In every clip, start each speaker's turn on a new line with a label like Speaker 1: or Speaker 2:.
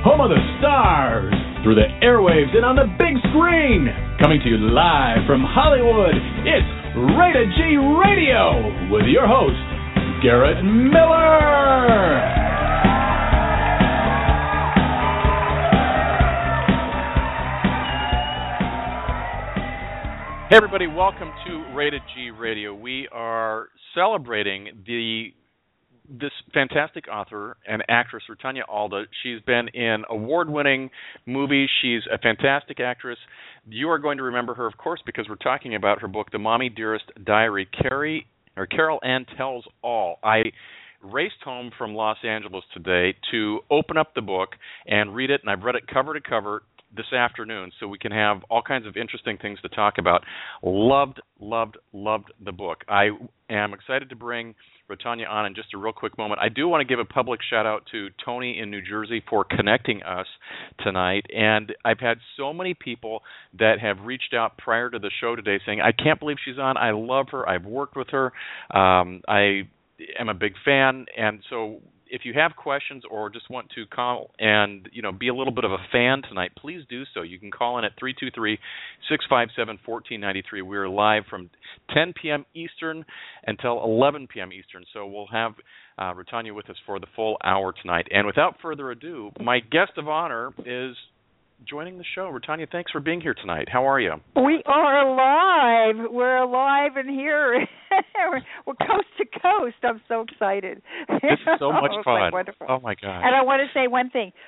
Speaker 1: home of the stars, through the airwaves and on the big screen. Coming to you live from Hollywood, it's Rated G Radio with your host, Garrett Miller.
Speaker 2: Hey everybody, welcome to Rated G Radio. We are celebrating this fantastic author and actress, Rutanya Alda. She's been in award-winning movies. She's a fantastic actress. You are going to remember her, of course, because we're talking about her book, The Mommy Dearest Diary. Carol Ann Tells All. I raced home from Los Angeles today to open up the book and read it, and I've read it cover to cover this afternoon, so we can have all kinds of interesting things to talk about. Loved the book. I am excited to bring Rutanya on in just a real quick moment. I do want to give a public shout-out to Tony in New Jersey for connecting us tonight, and I've had so many people that have reached out prior to the show today saying, I can't believe she's on, I love her, I've worked with her, I am a big fan, and so if you have questions or just want to call and be a little bit of a fan tonight, please do so. You can call in at 323-657-1493. We're live from 10 p.m. Eastern until 11 p.m. Eastern. So we'll have Rutanya with us for the full hour tonight. And without further adu, my guest of honor is joining the show. Rutanya, thanks for being here tonight. How are you?
Speaker 3: We are alive. We're alive and here. We're coast to coast. I'm so excited.
Speaker 2: This is so much fun.
Speaker 3: Like wonderful.
Speaker 2: Oh, my God.
Speaker 3: And I want to say one thing.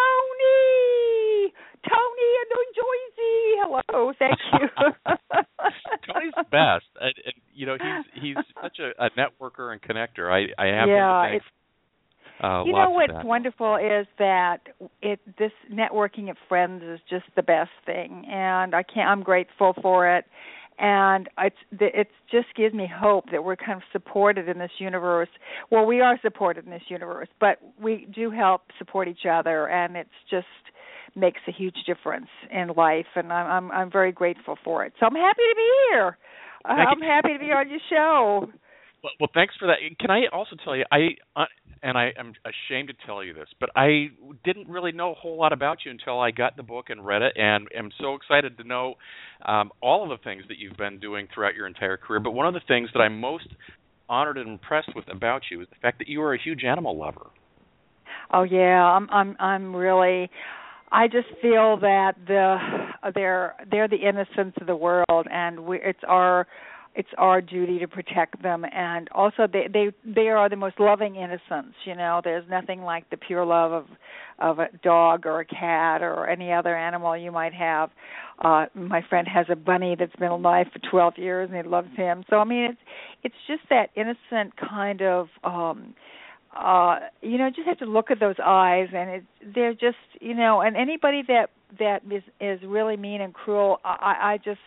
Speaker 3: Tony in New Jersey. Hello. Thank you.
Speaker 2: Tony's the best. He's such a networker and connector. I have him to thank.
Speaker 3: You know what's wonderful is that this networking of friends is just the best thing, and I'm grateful for it, and it just gives me hope that we're kind of supported in this universe. Well, we are supported in this universe, but we do help support each other, and it's just makes a huge difference in life, and I'm very grateful for it. So I'm happy to be here. I'm happy to be on your show.
Speaker 2: Well, thanks for that. Can I also tell you, I am ashamed to tell you this, but I didn't really know a whole lot about you until I got the book and read it, and am so excited to know all of the things that you've been doing throughout your entire career. But one of the things that I'm most honored and impressed with about you is the fact that you are a huge animal lover.
Speaker 3: Oh yeah, I'm really. I just feel that they're the innocence of the world, and it's our duty to protect them, and also they are the most loving innocence. There's nothing like the pure love of a dog or a cat or any other animal you might have. My friend has a bunny that's been alive for 12 years, and he loves him. So I mean, it's just that innocent kind of. Just have to look at those eyes, and they're just, and anybody that is really mean and cruel, I just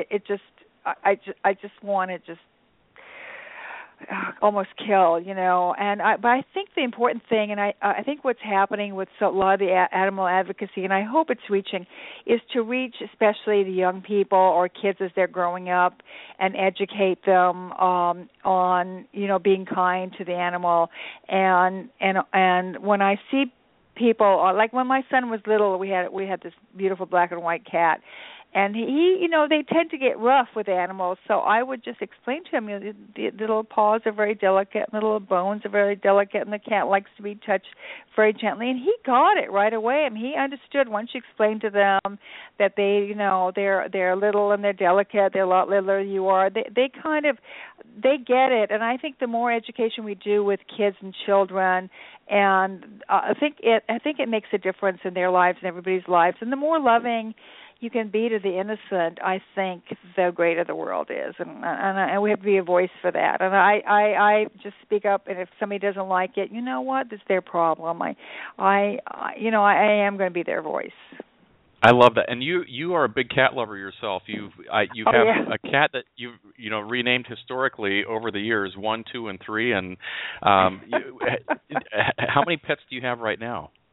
Speaker 3: want to just almost kill, but I think the important thing, and I think what's happening with a lot of the animal advocacy, and I hope it's reaching, is to reach especially the young people or kids as they're growing up and educate them on, being kind to the animal. And when I see people, like when my son was little, we had this beautiful black and white cat. And he, they tend to get rough with animals, so I would just explain to him, the little paws are very delicate, and the little bones are very delicate, and the cat likes to be touched very gently. And he got it right away. I mean, he understood once you explained to them that they're little and they're delicate, they're a lot littler than you are. They get it. And I think the more education we do with kids and children, and I think it makes a difference in their lives and everybody's lives. And the more loving you can be to the innocent, I think the greater the world is, and we have to be a voice for that. And I just speak up, and if somebody doesn't like it, you know what? It's their problem. I am going to be their voice.
Speaker 2: I love that, and you are a big cat lover yourself. You have a cat that you've renamed historically over the years, 1, 2, and 3. And how many pets do you have right now?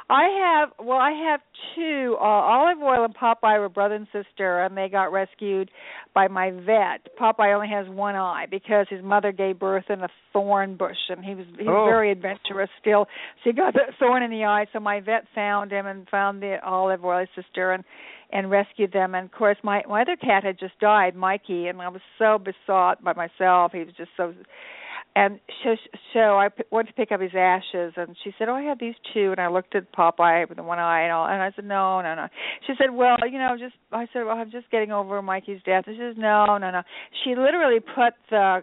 Speaker 3: I have two. Olive Oil and Popeye were brother and sister, and they got rescued by my vet. Popeye only has one eye because his mother gave birth in a thorn bush, and he was very adventurous still. So he got the thorn in the eye. So my vet found him and found the Olive Oil sister and rescued them. And of course, my other cat had just died, Mikey, and I was so besought by myself. He was just so. And so I went to pick up his ashes, and she said, "Oh, I have these two." And I looked at Popeye with the one eye and all, and I said, "No." She said, "Well, I said, "Well, I'm just getting over Mikey's death." And she says, "No." She literally put the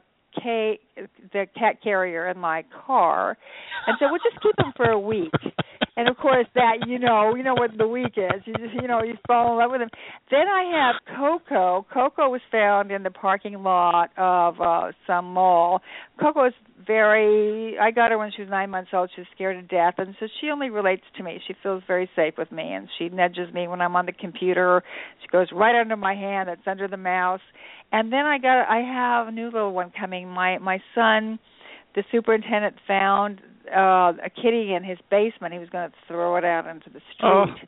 Speaker 3: cat carrier in my car, and said, "We'll just keep him for a week." And of course, that you know what the week is. You just you fall in love with him. Then I have Coco. Coco was found in the parking lot of some mall. Coco is I got her when she was 9 months old. She was scared to death, and so she only relates to me. She feels very safe with me, and she nudges me when I'm on the computer. She goes right under my hand. That's under the mouse. And then I have a new little one coming. My son, the superintendent, found a kitty in his basement. He was going to throw it out into the street.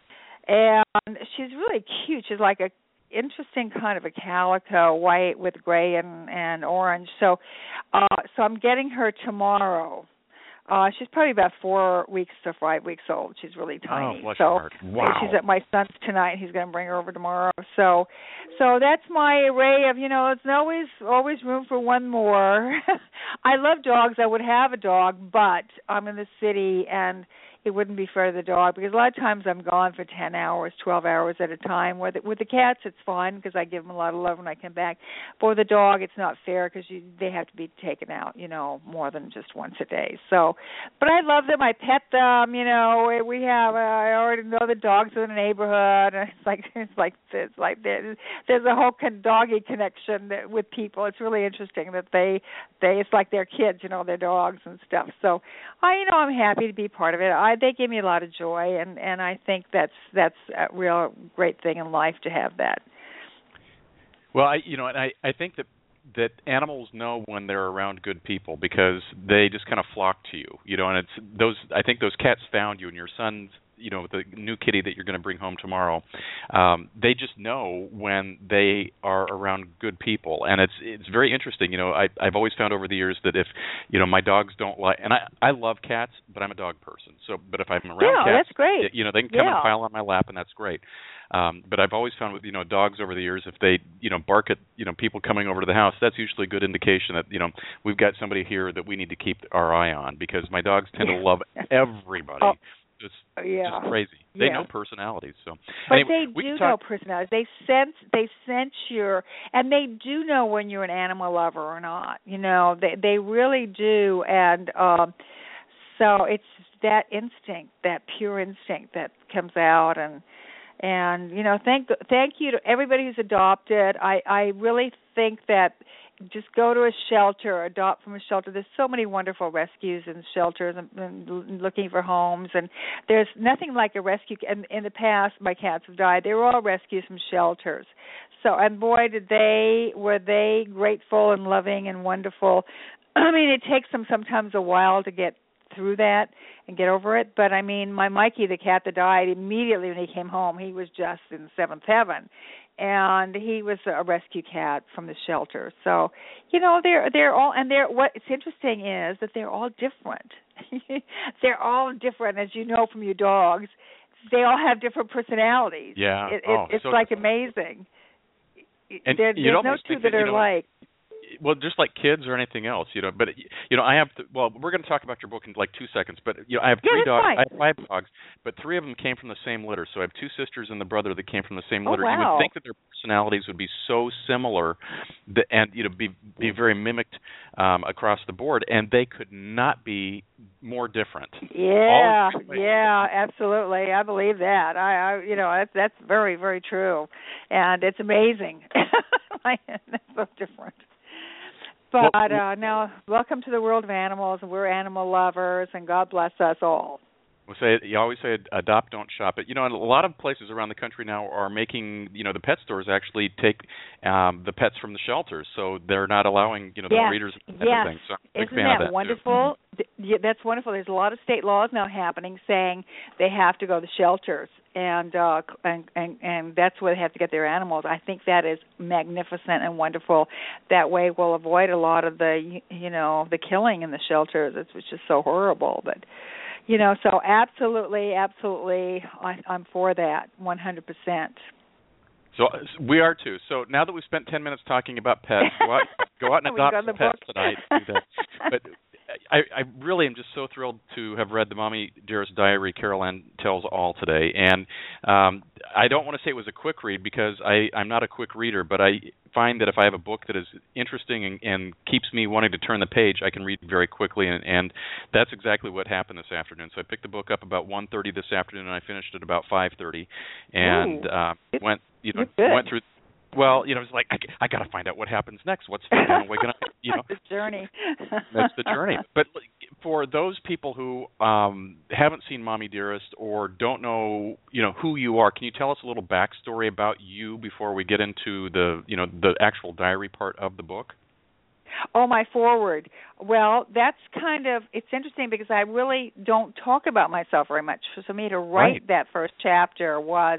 Speaker 3: And she's really cute. She's like a interesting kind of a calico, white with gray and orange. So I'm getting her tomorrow. She's probably about 4 weeks to 5 weeks old. She's really tiny.
Speaker 2: Bless your heart. Wow.
Speaker 3: She's at my son's tonight. He's going to bring her over tomorrow. So that's my array of, it's always room for one more. I love dogs. I would have a dog, but I'm in the city and it wouldn't be fair to the dog because a lot of times I'm gone for 10 hours, 12 hours at a time. With the cats, it's fine because I give them a lot of love when I come back. But with the dog, it's not fair because they have to be taken out, more than just once a day. So, but I love them. I pet them. We have. I already know the dogs in the neighborhood. And it's like there's a whole doggy connection with people. It's really interesting that it's like their kids, their dogs and stuff. So, I'm happy to be part of it. They give me a lot of joy, and I think that's a real great thing in life to have that.
Speaker 2: Well, I think that animals know when they're around good people because they just kind of flock to you, and it's those. I think those cats found you, and your son's, the new kitty that you're going to bring home tomorrow. They just know when they are around good people, and it's very interesting. I've always found over the years that if my dogs don't like, and I love cats, but I'm a dog person. So, but if I'm around cats,
Speaker 3: that's great.
Speaker 2: They can come and pile on my lap, and that's great. But I've always found with dogs over the years, if they bark at people coming over to the house, that's usually a good indication that we've got somebody here that we need to keep our eye on because my dogs tend to love everybody. Just crazy. They know personalities. So,
Speaker 3: but anyway, they do know personalities. They sense and they do know when you're an animal lover or not. They really do, and so it's that instinct, that pure instinct that comes out, and thank you to everybody who's adopted. I really think that just go to a shelter, adopt from a shelter. There's so many wonderful rescues and shelters and looking for homes, and there's nothing like a rescue. And in the past, my cats have died. They were all rescues from shelters. So, and boy, were they grateful and loving and wonderful. I mean, it takes them sometimes a while to get through that and get over it. But I mean, my Mikey, the cat that died, immediately when he came home, he was just in seventh heaven. And he was a rescue cat from the shelter. So, they're all, and what's interesting is that they're all different. They're all different, as you know from your dogs. They all have different personalities.
Speaker 2: Yeah.
Speaker 3: It's
Speaker 2: so
Speaker 3: like amazing.
Speaker 2: And
Speaker 3: there's no two that are alike.
Speaker 2: Well, just like kids or anything else, but I have we're going to talk about your book in like 2 seconds, but I have 3 dogs.
Speaker 3: Fine.
Speaker 2: I have 5 dogs, but 3 of them came from the same litter. So I have 2 sisters and the brother that came from the same litter.
Speaker 3: Wow.
Speaker 2: You would think that their personalities would be so similar and be very mimicked across the board, and they could not be more different.
Speaker 3: Yeah, absolutely. I believe that. That's very, very true, and it's amazing. That's so different. But now, welcome to the world of animals, and we're animal lovers, and God bless us all.
Speaker 2: You always say adopt, don't shop. But a lot of places around the country now are making the pet stores actually take the pets from the shelters, so they're not allowing the breeders and everything. So I'm a big fan of that
Speaker 3: wonderful? Yeah, that's wonderful. There's a lot of state laws now happening saying they have to go to shelters, and that's where they have to get their animals. I think that is magnificent and wonderful. That way, we'll avoid a lot of the the killing in the shelters. It's just so horrible, but. So absolutely, I'm for that, 100%.
Speaker 2: So we are too. So now that we've spent 10 minutes talking about pets, go out and adopt some pets tonight. Do that. But I really am just so thrilled to have read the Mommy Dearest Diary, Carol Ann Tells All today. And I don't want to say it was a quick read because I'm not a quick reader, but I find that if I have a book that is interesting and keeps me wanting to turn the page, I can read very quickly, and that's exactly what happened this afternoon. So I picked the book up about 1:30 this afternoon, and I finished it about 5:30, and went through. Well, it's like I got to find out what happens next. What's Fabiana Wiggin?
Speaker 3: The journey.
Speaker 2: That's the journey. But for those people who haven't seen Mommy Dearest or don't know, who you are, can you tell us a little backstory about you before we get into the actual diary part of the book?
Speaker 3: Oh, my foreword. Well, that's it's interesting because I really don't talk about myself very much. For me to write that first chapter was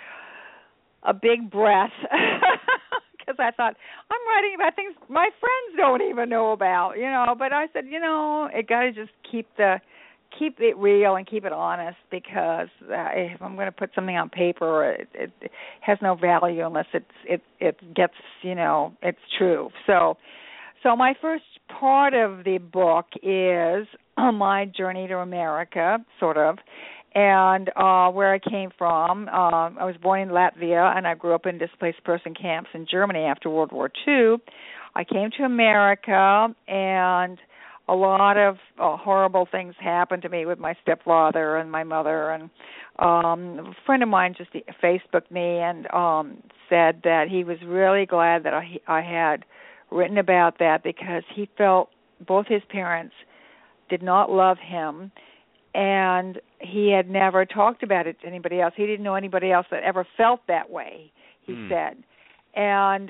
Speaker 3: a big breath because I thought, I'm writing about things my friends don't even know about, But I said, it got to just keep it real and keep it honest because if I'm going to put something on paper, it has no value unless it gets, it's true. So my first part of the book is my journey to America, sort of, and where I came from. I was born in Latvia, and I grew up in displaced person camps in Germany after World War II. I came to America, and a lot of horrible things happened to me with my stepfather and my mother. And a friend of mine just Facebooked me and said that he was really glad that I had written about that because he felt both his parents did not love him, and he had never talked about it to anybody else. He didn't know anybody else that ever felt that way, he said. And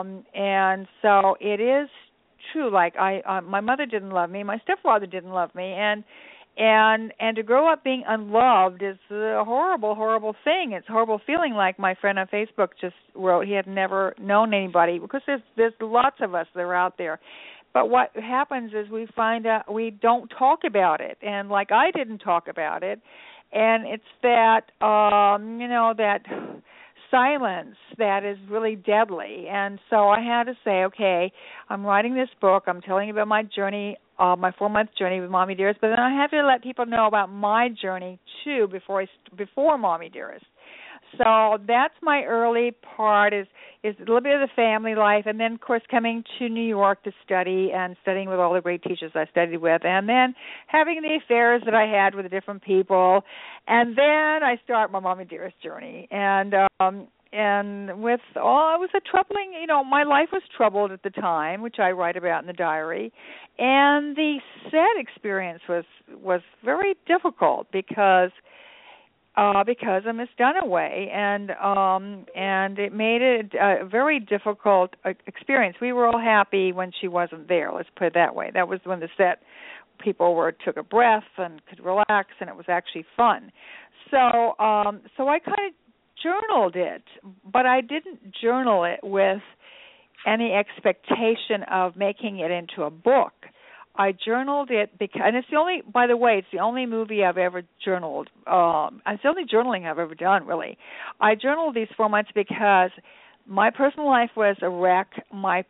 Speaker 3: so it is true. Like my mother didn't love me, my stepfather didn't love me, and to grow up being unloved is a horrible, horrible thing. It's a horrible feeling. Like my friend on Facebook just wrote, he had never known anybody because there's lots of us that are out there. But what happens is we find out we don't talk about it, and like I didn't talk about it, and it's that that silence that is really deadly. And so I had to say, okay, I'm writing this book. I'm telling you about my journey, my 4-month journey with Mommy Dearest, but then I have to let people know about my journey too before Mommy Dearest. So that's my early part is a little bit of the family life, and then, of course, coming to New York to study and studying with all the great teachers I studied with, and then having the affairs that I had with the different people, and then I start my Mommy Dearest journey. And with all, it was a troubling, my life was troubled at the time, which I write about in the diary, and the set experience was very difficult because of Miss Dunaway, and it made it a very difficult experience. We were all happy when she wasn't there. Let's put it that way. That was when the set people took a breath and could relax, and it was actually fun. So I kind of journaled it, but I didn't journal it with any expectation of making it into a book. I journaled it because, and it's the only movie I've ever journaled. It's the only journaling I've ever done, really. I journaled these 4 months because my personal life was a wreck. My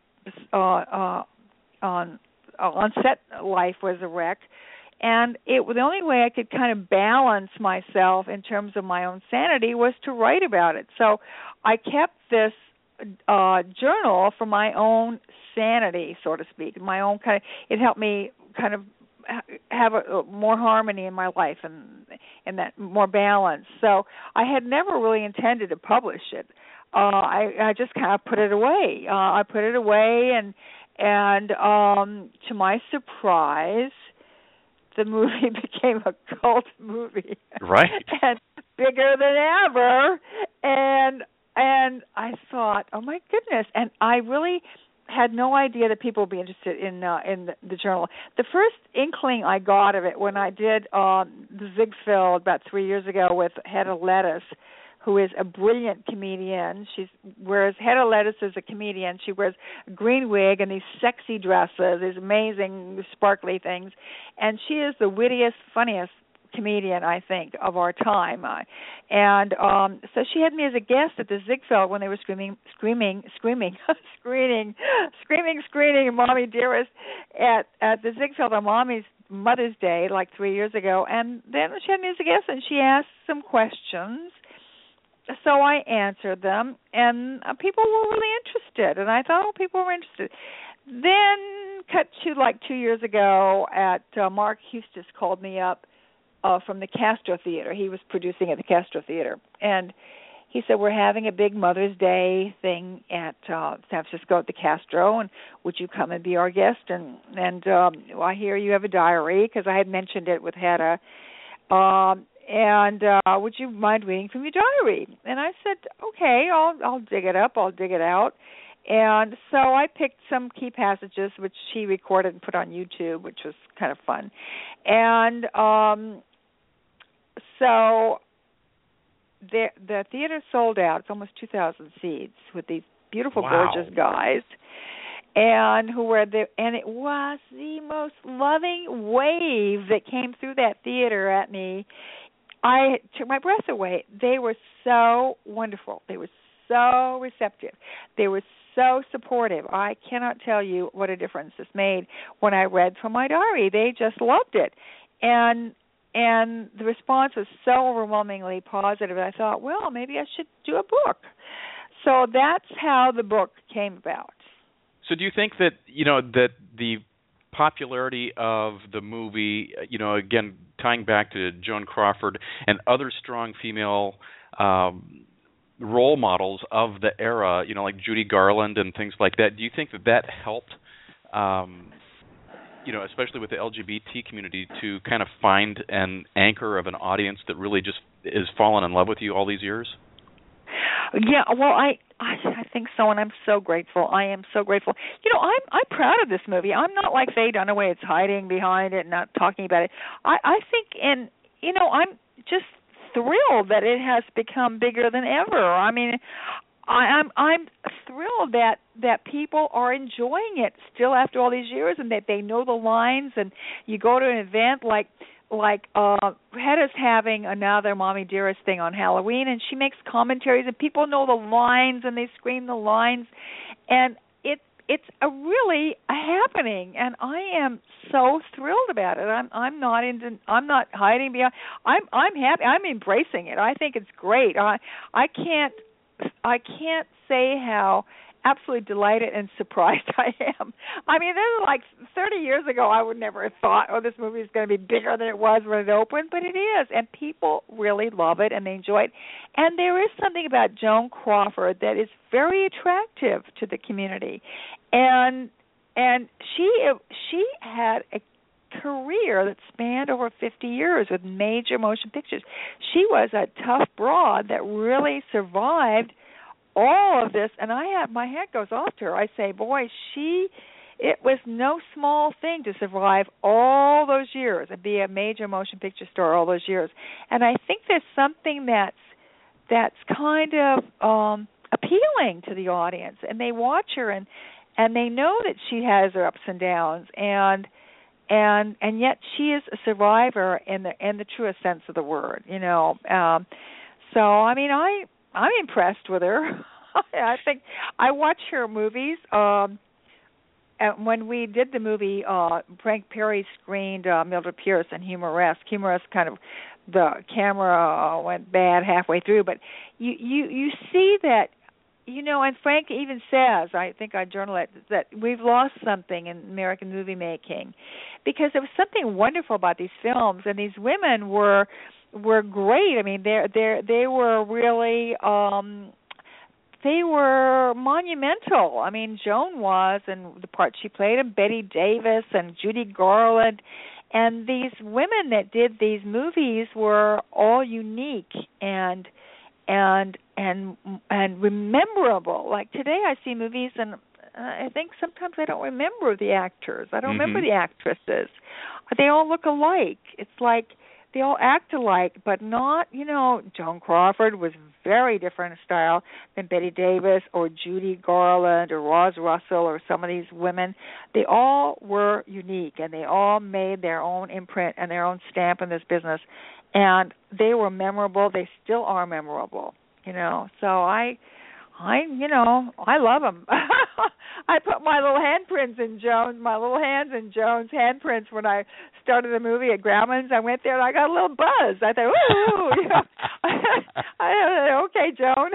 Speaker 3: on-set life was a wreck. And the only way I could kind of balance myself in terms of my own sanity was to write about it. So I kept this journal for my own sanity, so to speak. My own it helped me kind of have a more harmony in my life and that more balance. So I had never really intended to publish it. I just kind of put it away. I put it away, and to my surprise, the movie became a cult movie.
Speaker 2: Right.
Speaker 3: And bigger than ever. And I thought, oh my goodness. And I really had no idea that people would be interested in the journal. The first inkling I got of it when I did the Ziegfeld about 3 years ago with Hedda Lettuce, who is a brilliant comedian. Whereas Hedda Lettuce is a comedian, she wears a green wig and these sexy dresses, these amazing sparkly things, and she is the wittiest, funniest comedian, I think, of our time. So she had me as a guest at the Ziegfeld when they were screening Mommy Dearest at the Ziegfeld on Mother's Day, like 3 years ago. And then she had me as a guest, and she asked some questions. So I answered them, and people were really interested. And I thought, people were interested. Then, cut to like 2 years ago, Mark Hustis called me up from the Castro Theater. He was producing at the Castro Theater. And he said, we're having a big Mother's Day thing at San Francisco at the Castro, and would you come and be our guest? And I hear you have a diary, because I had mentioned it with Hedda. Would you mind reading from your diary? And I said, okay, I'll dig it up. I'll dig it out. And so I picked some key passages, which she recorded and put on YouTube, which was kind of fun. And so the theater sold out. It's almost 2,000 seats with these beautiful, gorgeous guys. And and it was the most loving wave that came through that theater at me. I took my breath away. They were so wonderful. They were so receptive. They were so supportive. I cannot tell you what a difference this made when I read from my diary. They just loved it. And the response was so overwhelmingly positive. I thought, well, maybe I should do a book. So that's how the book came about.
Speaker 2: So do you think that, that the popularity of the movie, again, tying back to Joan Crawford and other strong female role models of the era, like Judy Garland and things like that, do you think that helped, especially with the LGBT community, to kind of find an anchor of an audience that really just is fallen in love with you all these years?
Speaker 3: Yeah, well, I think so, and I'm so grateful. I am so grateful. I'm proud of this movie. I'm not like Faye Dunaway. It's hiding behind it and not talking about it. I think, I'm just thrilled that it has become bigger than ever. I mean, I'm thrilled that people are enjoying it still after all these years, and that they know the lines. And you go to an event like Hedda's having another Mommy Dearest thing on Halloween, and she makes commentaries, and people know the lines, and they scream the lines, and it's really a happening, and I am so thrilled about it. I'm not hiding behind. I'm happy. I'm embracing it. I think it's great. I can't say how absolutely delighted and surprised I am. I mean, this is like 30 years ago, I would never have thought, this movie is going to be bigger than it was when it opened, but it is, and people really love it, and they enjoy it. And there is something about Joan Crawford that is very attractive to the community, and she had a career that spanned over 50 years with major motion pictures. She was a tough broad that really survived all of this, and my hat goes off to her. I say, boy, it was no small thing to survive all those years and be a major motion picture star all those years. And I think there's something that's kind of appealing to the audience, and they watch her and they know that she has her ups and downs, and yet she is a survivor in the truest sense of the word, So I mean, I'm impressed with her. I think I watch her movies. And when we did the movie, Frank Perry screened Mildred Pierce and Humoresque. Humoresque, kind of, the camera went bad halfway through, but you see that, and Frank even says, I think I journal it, that we've lost something in American movie making, because there was something wonderful about these films, and these women were great. I mean, they were really they were monumental. I mean, Joan was, and the part she played, and Betty Davis and Judy Garland, And these women that did these movies were all unique and memorable. Like today, I see movies and I think sometimes I don't remember the actors. I don't remember the actresses. They all look alike. It's like they all act alike, but not, Joan Crawford was very different in style than Bette Davis or Judy Garland or Roz Russell or some of these women. They all were unique, and they all made their own imprint and their own stamp in this business. And they were memorable. They still are memorable, So I love them. I put my little handprints in my little hands in Joan's handprints when I started the movie at Grauman's. I went there and I got a little buzz. I thought, ooh, okay, Joan.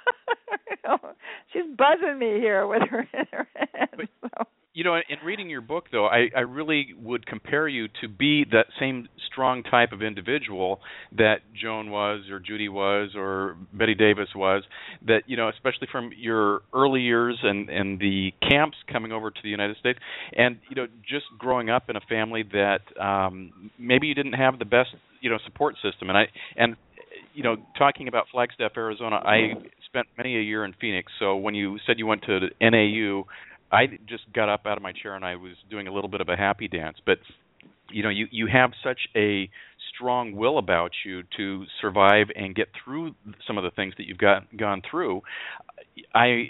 Speaker 3: She's buzzing me here with her in her hand. So.
Speaker 2: In reading your book, though, I really would compare you to be that same strong type of individual that Joan was or Judy was or Bette Davis was, that, especially from your early years and the camps coming over to the United States and, just growing up in a family that maybe you didn't have the best, support system. And talking about Flagstaff, Arizona, I spent many a year in Phoenix. So when you said you went to NAU, I just got up out of my chair and I was doing a little bit of a happy dance. But, you have such a strong will about you to survive and get through some of the things that you've gone through. I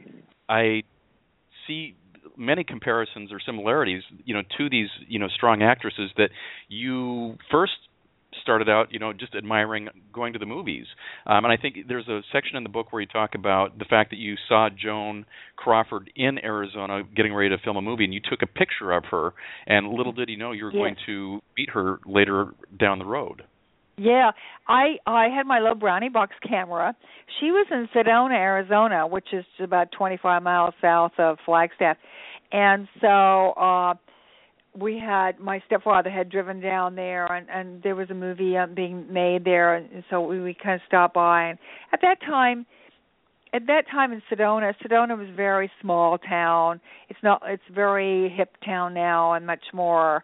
Speaker 2: see many comparisons or similarities, to these, strong actresses that you first started out, just admiring going to the movies. And I think there's a section in the book where you talk about the fact that you saw Joan Crawford in Arizona getting ready to film a movie, and you took a picture of her, and little did you know you were going to meet her later down the road.
Speaker 3: Yeah, I had my little brownie box camera. She was in Sedona, Arizona, which is about 25 miles south of Flagstaff. And so my stepfather had driven down there, and there was a movie being made there, and so we kind of stopped by. And at that time in Sedona was a very small town. It's very hip town now and much more,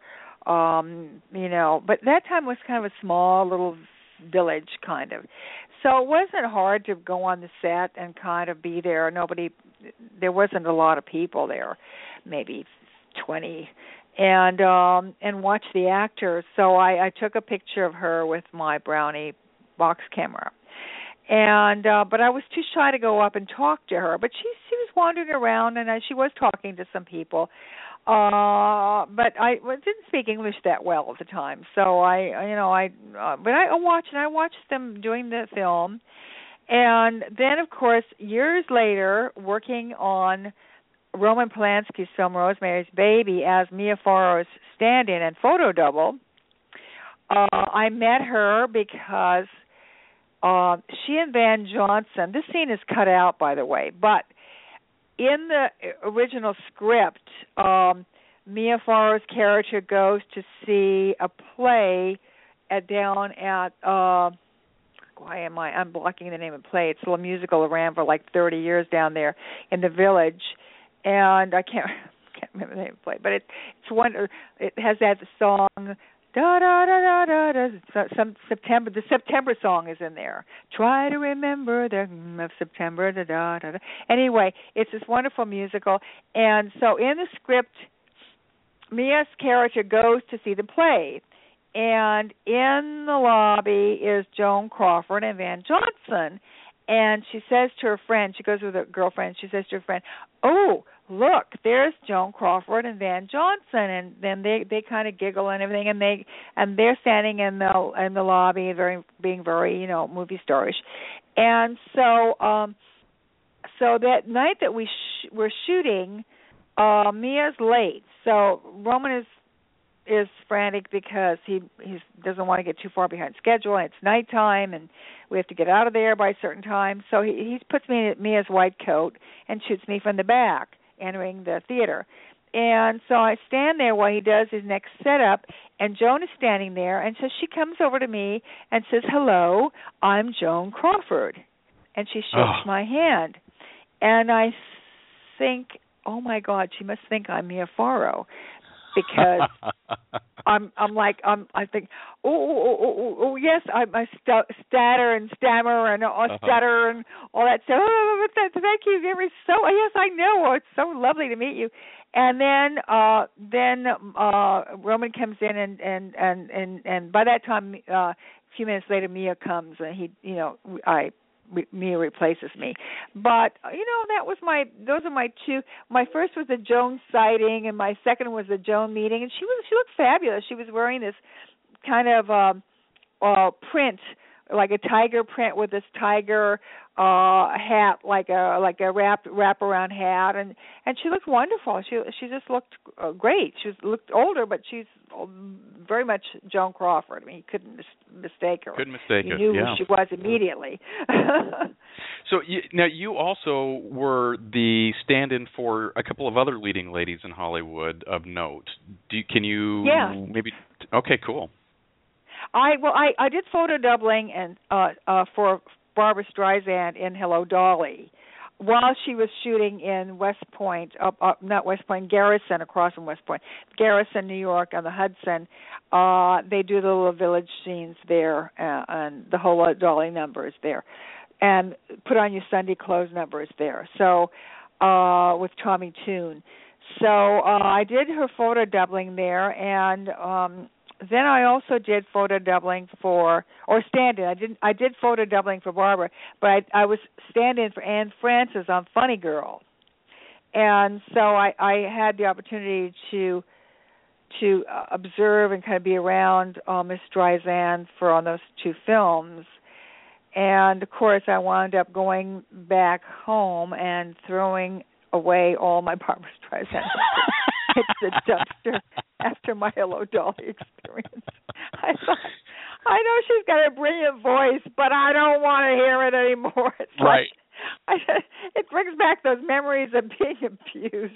Speaker 3: but that time was kind of a small little village kind of. So it wasn't hard to go on the set and kind of be there. There wasn't a lot of people there, maybe 20. And watch the actors. So I took a picture of her with my brownie box camera, and but I was too shy to go up and talk to her. But she was wandering around, and she was talking to some people, but I didn't speak English that well at the time. So I watched them doing the film, and then of course years later, working on Roman Polanski's film Rosemary's Baby as Mia Farrow's stand-in and photo double, I met her because she and Van Johnson, this scene is cut out, by the way, but in the original script, Mia Farrow's character goes to see a play down at, I'm blocking the name of the play. It's a musical that ran for like 30 years down there in the village. And I can't remember the name of the play, but it's one. It has that song, da da da da da da. Some September. The September song is in there. Try to remember the of September, da da da da. Anyway, it's this wonderful musical, and so in the script, Mia's character goes to see the play, and in the lobby is Joan Crawford and Van Johnson. And she says to her friend, she goes with her girlfriend, she says to her friend, "Oh, look, there's Joan Crawford and Van Johnson." And then they kind of giggle and everything, and they're standing in the lobby, being very movie starish. And so so that night that we were shooting, Mia's late. So Roman is frantic because he doesn't want to get too far behind schedule, and it's nighttime, and we have to get out of there by a certain time. So he puts me in Mia's white coat and shoots me from the back, entering the theater. And so I stand there while he does his next setup, and Joan is standing there, and so she comes over to me and says, "Hello, I'm Joan Crawford." And she shakes my hand. And I think, oh, my God, she must think I'm Mia Farrow. because I think oh yes, I stutter and stammer and stutter and all that stuff. Oh, thank you very so. Yes, I know. Oh, it's so lovely to meet you. And then Roman comes in and by that time a few minutes later Mia comes and Mia replaces me. But those are my two. My first was the Joan sighting and my second was the Joan meeting, and she looked fabulous. She was wearing this kind of print, like a tiger print with this tiger hat, like a wrap-around hat, and she looked wonderful. She just looked great. She looked older, but she's very much Joan Crawford. I mean, you couldn't mistake her.
Speaker 2: Couldn't mistake her.
Speaker 3: You knew who she was immediately.
Speaker 2: So now you also were the stand-in for a couple of other leading ladies in Hollywood of note. Can you maybe? Okay, cool.
Speaker 3: I did photo doubling and for Barbra Streisand in Hello, Dolly, while she was shooting in West Point, not West Point, Garrison, across from West Point, Garrison, New York, on the Hudson. They do the little village scenes there, and the Hello, Dolly number is there, and Put On Your Sunday Clothes number is there. So with Tommy Tune. So I did her photo doubling there, and then I also did photo doubling stand-in. I did photo doubling for Barbara, but I was stand-in for Anne Francis on Funny Girl, and so I had the opportunity to observe and kind of be around Miss Streisand on those two films, and of course I wound up going back home and throwing away all my Barbra Streisand into the dumpster after my Hello, Dolly experience. I thought, I know she's got a brilliant voice, but I don't want to hear it anymore. It's
Speaker 2: right.
Speaker 3: It brings back those memories of being abused.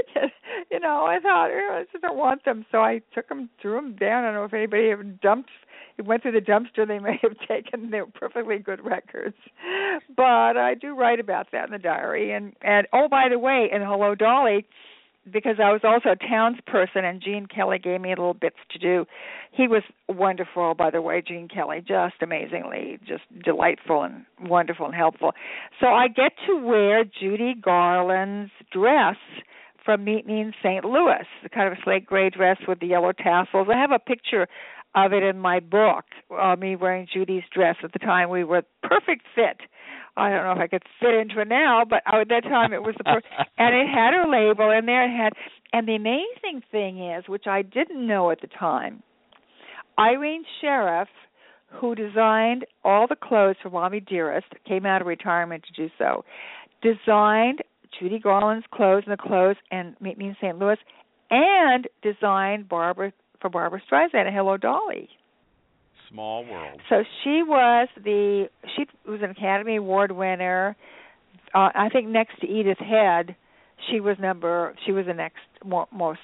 Speaker 3: I thought, I just don't want them. So I took them, threw them down. I don't know if anybody ever went through the dumpster. They may have taken. They were perfectly good records. But I do write about that in the diary. And oh, by the way, in Hello, Dolly, because I was also a townsperson and Gene Kelly gave me little bits to do. He was wonderful, by the way, Gene Kelly, just amazingly, just delightful and wonderful and helpful. So I get to wear Judy Garland's dress from Meet Me in St. Louis, the kind of a slate gray dress with the yellow tassels. I have a picture of it in my book, me wearing Judy's dress. At the time, we were perfect fit. I don't know if I could fit into it now, but at that time it was the perfect. And it had her label in there. And the amazing thing is, which I didn't know at the time, Irene Sheriff, who designed all the clothes for Mommy Dearest, came out of retirement to do so, designed Judy Garland's clothes and Meet Me in St. Louis, and designed for Barbra Streisand and Hello, Dolly.
Speaker 2: Small world.
Speaker 3: So she was an Academy Award winner. I think next to Edith Head, she was the next most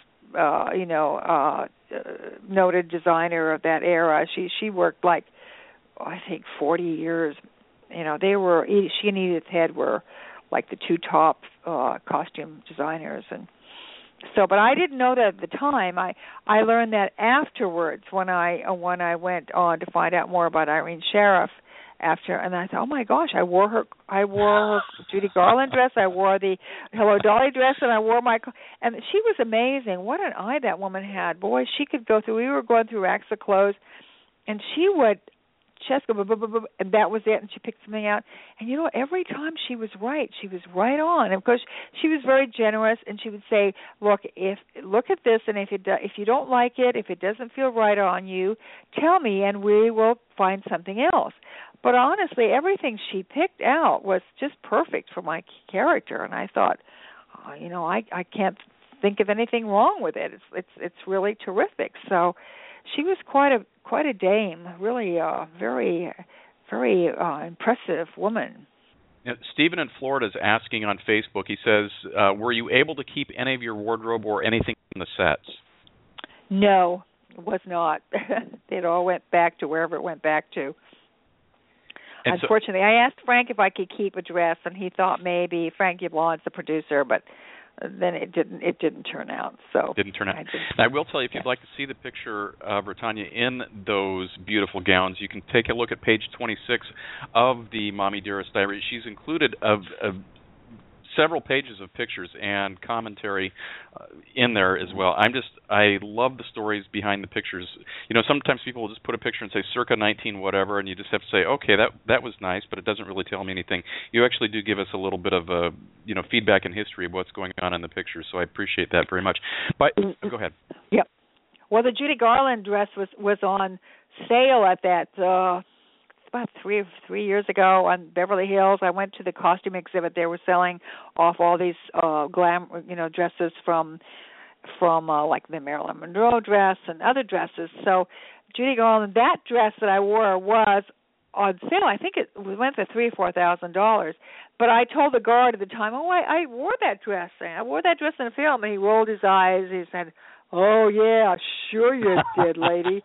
Speaker 3: noted designer of that era. She worked I think 40 years. She and Edith Head were like the two top costume designers. And so, but I didn't know that at the time. I learned that afterwards when I went on to find out more about Irene Sheriff after, and I thought, oh my gosh, I wore her Judy Garland dress, I wore the Hello, Dolly dress, and I wore and she was amazing. What an eye that woman had. Boy, she could go through. We were going through racks of clothes, and she would just go, and that was it, and she picked something out. And every time she was right. She was right on. And of course, she was very generous, and she would say, look at this, and if you don't like it, if it doesn't feel right on you, tell me, and we will find something else. But honestly, everything she picked out was just perfect for my character, and I thought, I can't think of anything wrong with it. It's really terrific. So she was quite a dame, really very, very impressive woman.
Speaker 2: Now, Stephen in Florida is asking on Facebook, he says, were you able to keep any of your wardrobe or anything from the sets?
Speaker 3: No, it was not. It all went back to wherever it went back to. And unfortunately, I asked Frank if I could keep a dress, and he thought maybe, Frank Yablon's the producer, but then it didn't turn out. So
Speaker 2: didn't turn out. I will tell you, if you'd like to see the picture of Britannia in those beautiful gowns, you can take a look at page 26 of the Mommy Dearest Diary. She's included several pages of pictures and commentary in there as well. I love the stories behind the pictures. Sometimes people will just put a picture and say circa 19 whatever, and you just have to say, okay, that was nice, but it doesn't really tell me anything. You actually do give us a little bit of feedback and history of what's going on in the pictures, so I appreciate that very much. But go ahead.
Speaker 3: Yep. Well, the Judy Garland dress was on sale at that about three years ago on Beverly Hills. I went to the costume exhibit. They were selling off all these dresses from like the Marilyn Monroe dress and other dresses. So Judy Garland, that dress that I wore was on sale. I think it went for $3,000 or $4,000. But I told the guard at the time, I wore that dress. I wore that dress in the film. And he rolled his eyes. He said, "Oh yeah, sure you did, lady."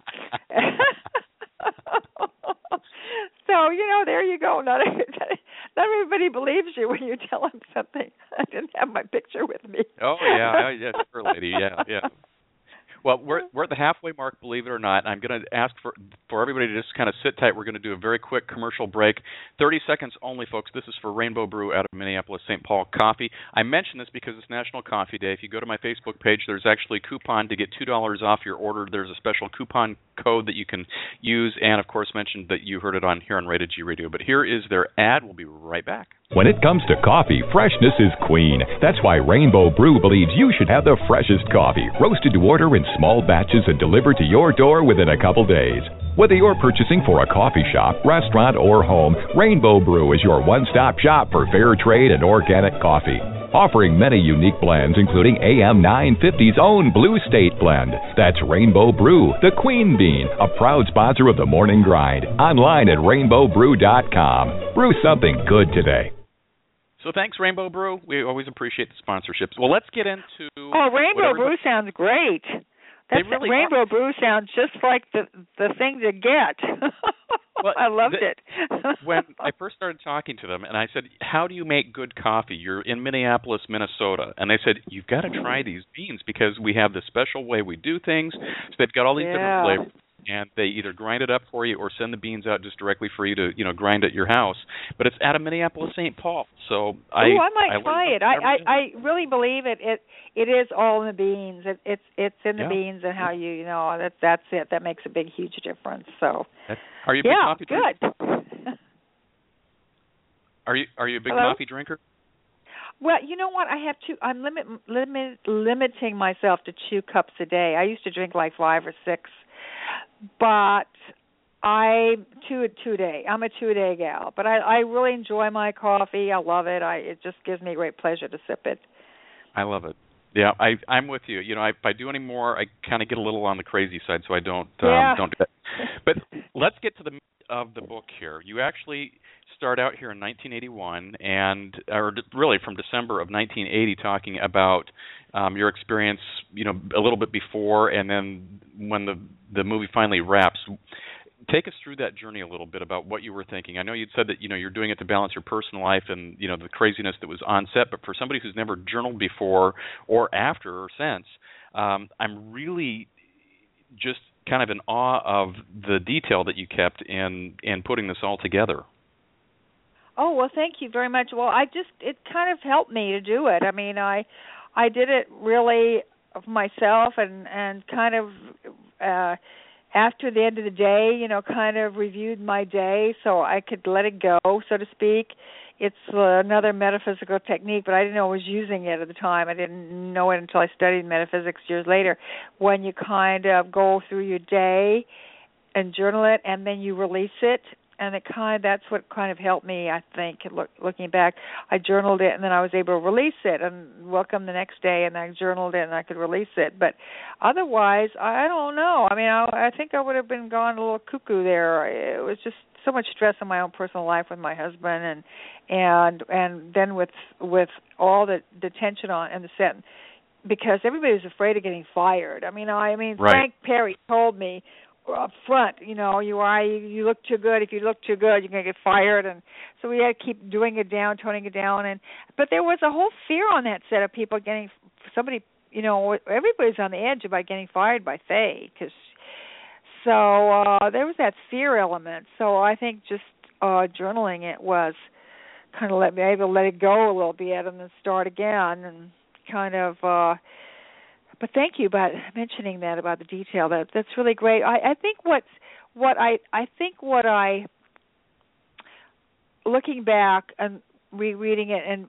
Speaker 3: So, there you go. Not everybody believes you when you tell them something. I didn't have my picture with me.
Speaker 2: Oh, yeah, sure, lady, yeah. Well, we're at the halfway mark, believe it or not. I'm going to ask for everybody to just kind of sit tight. We're going to do a very quick commercial break. 30 seconds only, folks. This is for Rainbow Brew out of Minneapolis, St. Paul Coffee. I mention this because it's National Coffee Day. If you go to my Facebook page, there's actually a coupon to get $2 off your order. There's a special coupon code that you can use, and, of course, mentioned that you heard it here on Rated G Radio. But here is their ad. We'll be right back.
Speaker 4: When it comes to coffee, freshness is queen. That's why Rainbow Brew believes you should have the freshest coffee, roasted to order in small batches and delivered to your door within a couple days. Whether you're purchasing for a coffee shop, restaurant, or home, Rainbow Brew is your one-stop shop for fair trade and organic coffee. Offering many unique blends, including AM 950's own Blue State blend. That's Rainbow Brew, the Queen Bean, a proud sponsor of the Morning Grind. Online at rainbowbrew.com. Brew something good today.
Speaker 2: So thanks, Rainbow Brew. We always appreciate the sponsorships. Well, let's get into...
Speaker 3: Oh, Rainbow Brew sounds great.
Speaker 2: Really
Speaker 3: Rainbow Brew sounds just like the thing to get. Well, I loved it.
Speaker 2: When I first started talking to them, and I said, how do you make good coffee? You're in Minneapolis, Minnesota. And they said, you've got to try these beans because we have this special way we do things. So they've got all these different flavors. And they either grind it up for you or send the beans out just directly for you to, grind at your house. But it's out of Minneapolis, St. Paul. So I
Speaker 3: might try it. I really believe it. It is all in the beans. It's in the beans and how that's it. That makes a big, huge difference. So
Speaker 2: are you a big coffee drinker?
Speaker 3: Good.
Speaker 2: Are you a big coffee drinker?
Speaker 3: Well, you know what? I have two. I'm limiting myself to 2 cups a day. I used to drink like 5 or 6. But I'm two a day. I'm a 2-a-day gal. But I really enjoy my coffee. I love it. It just gives me great pleasure to sip it.
Speaker 2: I love it. Yeah, I'm with you. If I do any more, I kind of get a little on the crazy side, so I don't do that. But let's get to the meat of the book here. You actually start out here in 1981, or really from December of 1980, talking about your experience, a little bit before, and then when the movie finally wraps. Take us through that journey a little bit about what you were thinking. I know you'd said that you're doing it to balance your personal life and the craziness that was on set, but for somebody who's never journaled before or after or since, I'm really just kind of in awe of the detail that you kept in putting this all together.
Speaker 3: Oh, well, thank you very much. Well, it kind of helped me to do it. I mean, I did it really of myself and kind of after the end of the day, kind of reviewed my day so I could let it go, so to speak. It's another metaphysical technique, but I didn't know I was using it at the time. I didn't know it until I studied metaphysics years later. When you kind of go through your day and journal it, and then you release it, and that's what kind of helped me, I think, looking back. I journaled it, and then I was able to release it and welcome the next day, and I journaled it, and I could release it. But otherwise, I don't know. I mean, I think I would have been gone a little cuckoo there. It was just so much stress in my own personal life with my husband, and then with all the tension on the set, because everybody was afraid of getting fired. I mean,
Speaker 2: right.
Speaker 3: Frank Perry told me up front, you look too good. If you look too good, you're going to get fired. And so we had to keep doing it down, toning it down. But there was a whole fear on that set of people everybody's on the edge about getting fired by Faye. So there was that fear element. So I think just journaling it was kind of let it go a little bit and then start again and kind of. But thank you about mentioning that about the detail. That's really great. I think looking back and rereading it and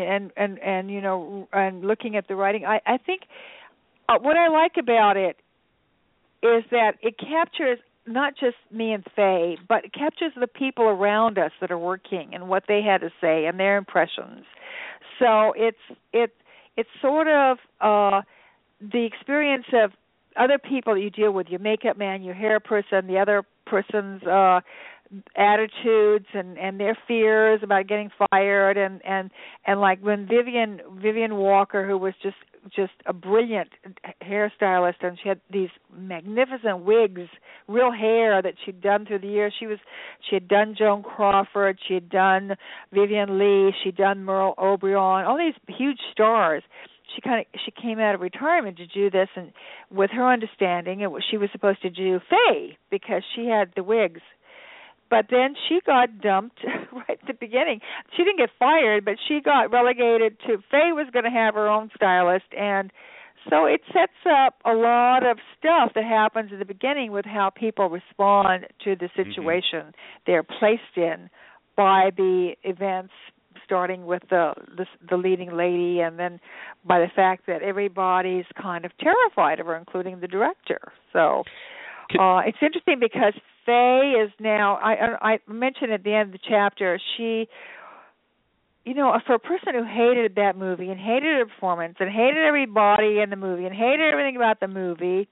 Speaker 3: looking at the writing, I think what I like about it is that it captures not just me and Faye, but it captures the people around us that are working and what they had to say and their impressions. So it's sort of the experience of other people that you deal with, your makeup man, your hair person, the other person's attitudes and their fears about getting fired, and like when Vivian Walker, who was just a brilliant hairstylist, and she had these magnificent wigs, real hair that she'd done through the years. She had done Joan Crawford, she had done Vivian Leigh, she'd done Merle Oberon, all these huge stars. She came out of retirement to do this, and with her understanding, she was supposed to do Faye because she had the wigs. But then she got dumped right at the beginning. She didn't get fired, but she got relegated to Faye was going to have her own stylist, and so it sets up a lot of stuff that happens at the beginning with how people respond to the situation they're placed in by the events, starting with the leading lady, and then by the fact that everybody's kind of terrified of her, including the director. So it's interesting because Faye is now, I mentioned at the end of the chapter, she, for a person who hated that movie and hated her performance and hated everybody in the movie and hated everything about the movie,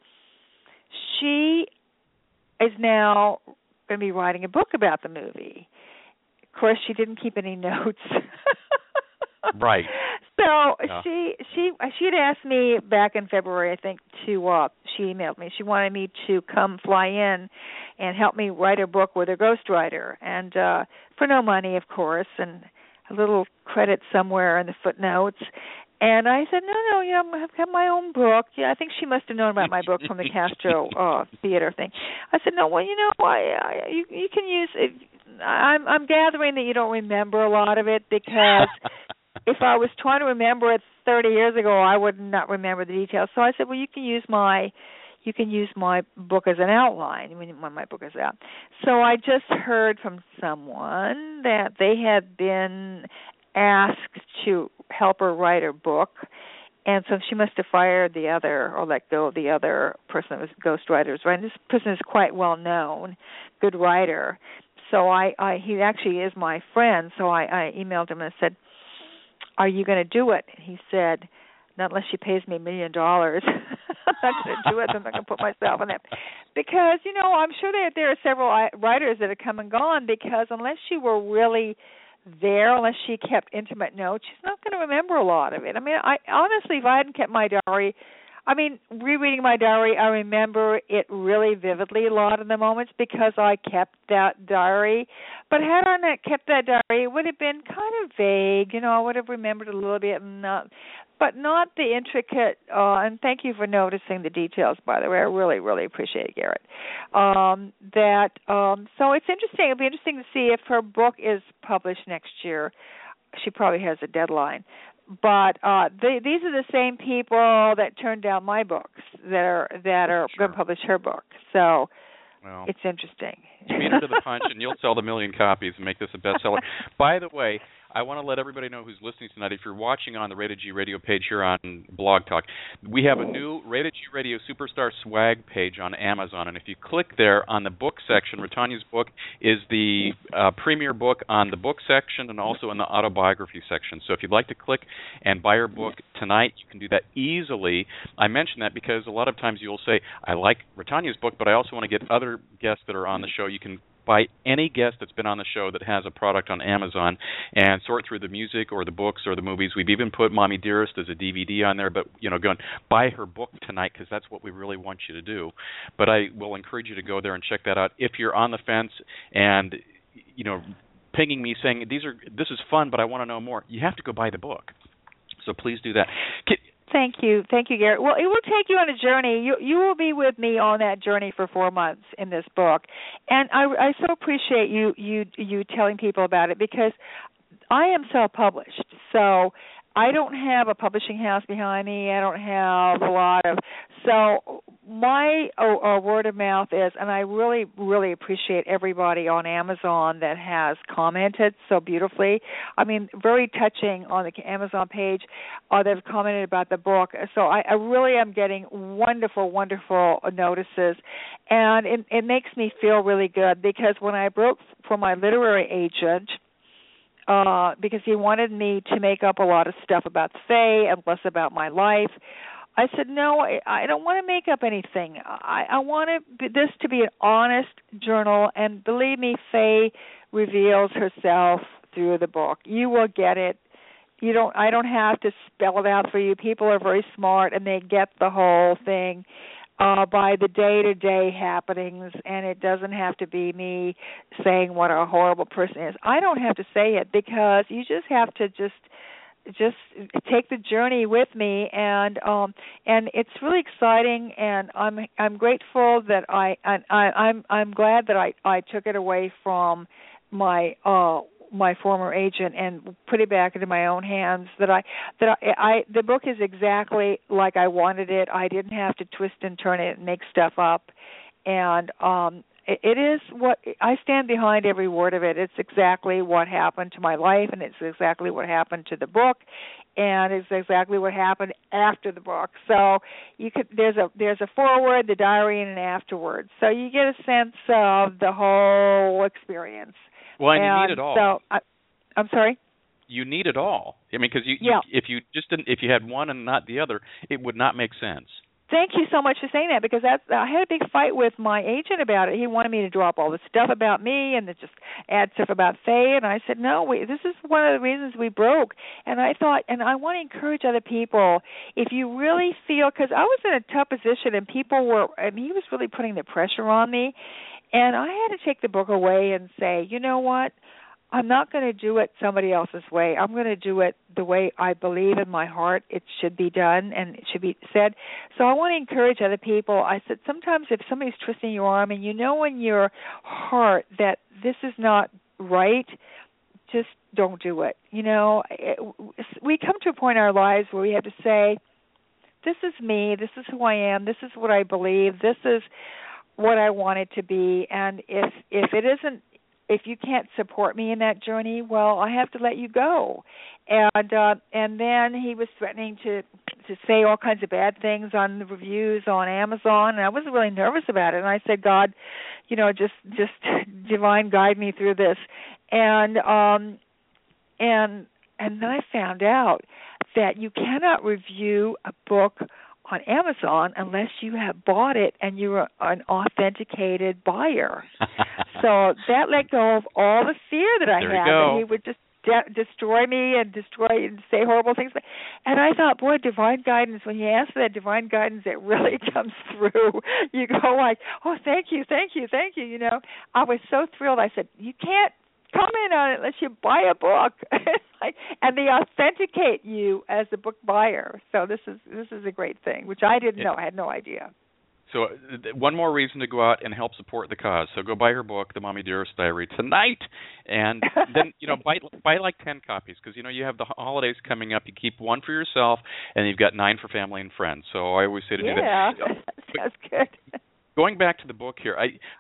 Speaker 3: she is now going to be writing a book about the movie. Of course, she didn't keep any notes.
Speaker 2: Right.
Speaker 3: So she had asked me back in February, I think, she emailed me. She wanted me to come fly in and help me write a book with her ghostwriter, and for no money, of course, and a little credit somewhere in the footnotes. And I said, no, I have my own book. Yeah, I think she must have known about my book from the Castro Theater thing. I said, no, well, you can use it. I'm gathering that you don't remember a lot of it, because if I was trying to remember it 30 years ago, I would not remember the details. So I said, well, you can use my book as an outline when my book is out. So I just heard from someone that they had been asked to help her write her book, and so she must have fired the other or let go of the other person that was ghostwriters. Right? And this person is quite well known, good writer. So he actually is my friend. So I emailed him and said, "Are you going to do it?" And he said, "Not unless she pays me $1 million." I'm not going to do it. I'm not going to put myself in it. Because, I'm sure there are several writers that have come and gone, because unless she were really there, unless she kept intimate notes, she's not going to remember a lot of it. I mean, honestly, if I hadn't kept my diary, rereading my diary, I remember it really vividly a lot of the moments because I kept that diary. But had I not kept that diary, it would have been kind of vague. I would have remembered a little bit, but not the intricate. And thank you for noticing the details, by the way. I really, really appreciate it, Garrett. So it's interesting. It'll be interesting to see if her book is published next year. She probably has a deadline. But these are the same people that turned down my books that are going to publish her book. So it's interesting.
Speaker 2: You beat her to the punch, and you'll sell the 1 million copies and make this a bestseller. By the way, I want to let everybody know who's listening tonight, if you're watching on the Rated G Radio page here on Blog Talk, we have a new Rated G Radio Superstar Swag page on Amazon, and if you click there on the book section, Ratanya's book is the premier book on the book section and also in the autobiography section. So if you'd like to click and buy her book tonight, you can do that easily. I mention that because a lot of times you'll say, I like Ratanya's book, but I also want to get other guests that are on the show. You can by any guest that's been on the show that has a product on Amazon and sort through the music or the books or the movies. We've even put Mommy Dearest as a DVD on there, but, going, buy her book tonight because that's what we really want you to do. But I will encourage you to go there and check that out. If you're on the fence and, pinging me saying, this is fun, but I want to know more, you have to go buy the book. So please do that.
Speaker 3: Thank you, Garrett. Well, it will take you on a journey. You will be with me on that journey for 4 months in this book, and I so appreciate you telling people about it, because I am self-published, so I don't have a publishing house behind me. I don't have a lot of, so my word of mouth is, and I really, really appreciate everybody on Amazon that has commented so beautifully. I mean, very touching on the Amazon page. They've commented about the book. So I really am getting wonderful, wonderful notices, and it makes me feel really good, because when I broke for my literary agent, because he wanted me to make up a lot of stuff about Faye and less about my life, I said, no, I don't want to make up anything. I want this to be an honest journal, and believe me, Faye reveals herself through the book. You will get it. I don't have to spell it out for you. People are very smart, and they get the whole thing by the day-to-day happenings, and it doesn't have to be me saying what a horrible person is. I don't have to say it, because you just have to just take the journey with me, and it's really exciting, and I'm grateful that I'm glad that I took it away from my former agent and put it back into my own hands. The book is exactly like I wanted it. I didn't have to twist and turn it and make stuff up, and it is what I stand behind every word of it. It's exactly what happened to my life, and it's exactly what happened to the book, and it's exactly what happened after the book. So there's a foreword, the diary, and an afterward. So you get a sense of the whole experience.
Speaker 2: Well, and you need it all.
Speaker 3: So I'm sorry?
Speaker 2: You need it all. I mean, because if you had one and not the other, it would not make sense.
Speaker 3: Thank you so much for saying that, because I had a big fight with my agent about it. He wanted me to drop all the stuff about me and to just add stuff about Faye, and I said, no, this is one of the reasons we broke. And I thought, and I want to encourage other people, if you really feel, because I was in a tough position, and he was really putting the pressure on me, and I had to take the book away and say, you know what? I'm not going to do it somebody else's way. I'm going to do it the way I believe in my heart it should be done and it should be said. So I want to encourage other people. I said, sometimes if somebody's twisting your arm and you know in your heart that this is not right, just don't do it. We come to a point in our lives where we have to say, this is me, this is who I am, this is what I believe, this is what I want it to be, and if you can't support me in that journey, well, I have to let you go. And then he was threatening to say all kinds of bad things on the reviews on Amazon, and I was really nervous about it. And I said, God, just divine guide me through this. And then I found out that you cannot review a book on Amazon unless you have bought it and you're an authenticated buyer. So that let go of all the fear that I had that he would just destroy me and say horrible things. And I thought, boy, divine guidance, when you ask for that divine guidance, it really comes through. You go like, oh, thank you. I was so thrilled. I said, you can't comment on it unless you buy a book, and they authenticate you as a book buyer. So this is a great thing, which I didn't know. I had no idea.
Speaker 2: So one more reason to go out and help support the cause. So go buy her book, The Mommy Dearest Diary, tonight, and then buy like 10 copies, because you have the holidays coming up. You keep one for yourself, and you've got 9 for family and friends. So I always say to do that.
Speaker 3: Yeah, that's good.
Speaker 2: Going back to the book here,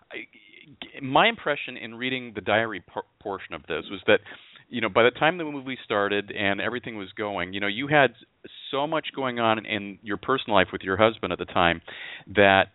Speaker 2: my impression in reading the diary portion of this was that, by the time the movie started and everything was going, you had so much going on in your personal life with your husband at the time that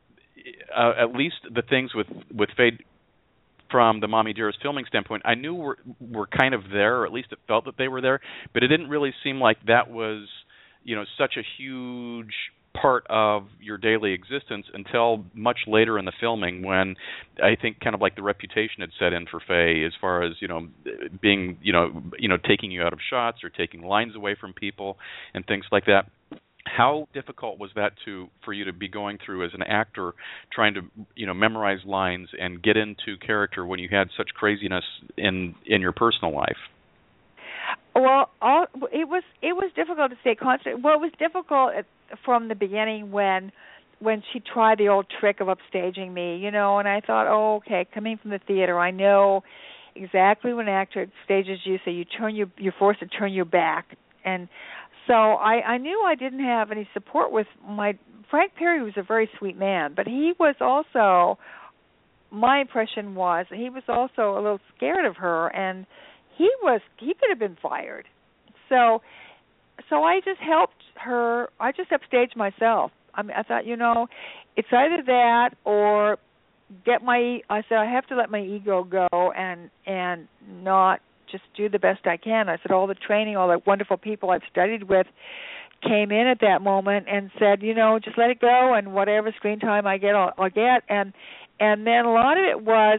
Speaker 2: at least the things with Faye from the Mommy Dearest filming standpoint, I knew were kind of there, or at least it felt that they were there, but it didn't really seem like that was, such a huge part of your daily existence until much later in the filming, when I think kind of like the reputation had set in for Faye as far as being taking you out of shots or taking lines away from people and things like that. How difficult was that for you to be going through as an actor, trying to memorize lines and get into character when you had such craziness in your personal life?
Speaker 3: Well, it was difficult to stay constant. Well, it was difficult from the beginning when she tried the old trick of upstaging me, and I thought, oh, okay, coming from the theater, I know exactly when an actor stages you, so you're forced to turn your back. And so I knew I didn't have any support with Frank Perry was a very sweet man, but he was also, my impression was, he was also a little scared of her, and he could have been fired. So I just helped her. I just upstaged myself. I thought, it's either that or I said I have to let my ego go and not just do the best I can. I said all the training, all the wonderful people I've studied with came in at that moment and said, just let it go, and whatever screen time I get, I'll get. And then a lot of it was,